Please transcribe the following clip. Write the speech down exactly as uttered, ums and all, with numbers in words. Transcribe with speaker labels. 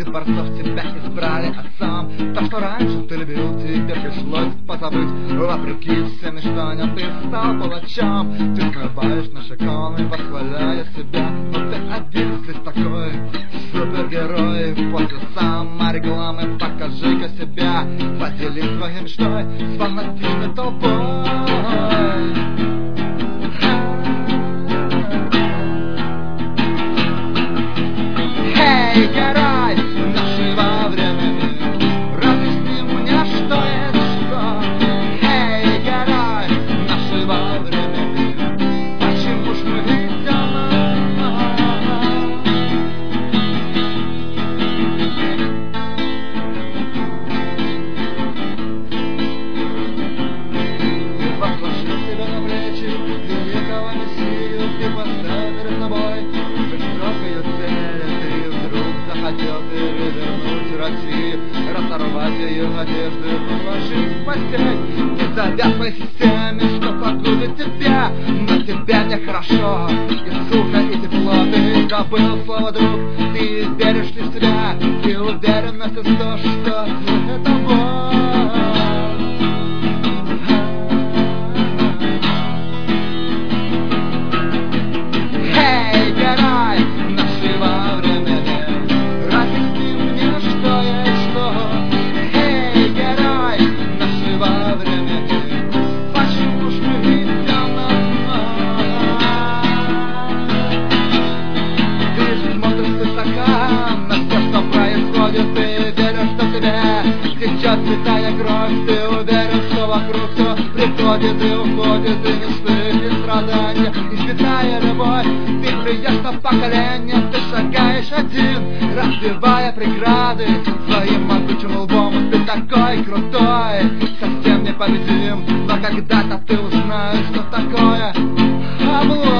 Speaker 1: борцов тебя избрали отцом. То, что раньше ты любил, теперь пришлось позабыть. Вопреки всем мечтаниям ты стал палачом. Ты смываешь наши коны, восхваляя себя. Но ты один здесь такой супергерой. После самой рекламы покажи-ка себя. Поделись своей мечтой с фанатичной толпой. Эй, герой нашего времени, разъясни мне, что это что. Эй, герой нашего времени, почему ж мы идем? Ты возложил себя на плечи великого мессию, ты поставил перед собой высокую цель. Хотел перевернуть Россию, разорвать ее одежду, положить в постель. Не завязывай системе, что погубит тебя. Но тебе нехорошо, и сухо, и тепло. Ты забыл слово друг, ты веришь ли в себя? Ты уверенность в том, что это боль. Эй, герой нашего времени, разъясни мне, что есть что. Эй, герой нашего времени, почему ж мы идем на дно? Ты смотришь свысока на все, что происходит. Ты веришь, что тебе течет святая кровь. Ты уверен, что вокруг все приходит и уходит. И не стыд, и страдания, и святая любовь. Ты придешь на поколение, ты шагаешь один, разбивая преграды своим могучим лбом. Ты такой крутой, совсем непобедим. Но когда-то ты узнаешь, что такое облом.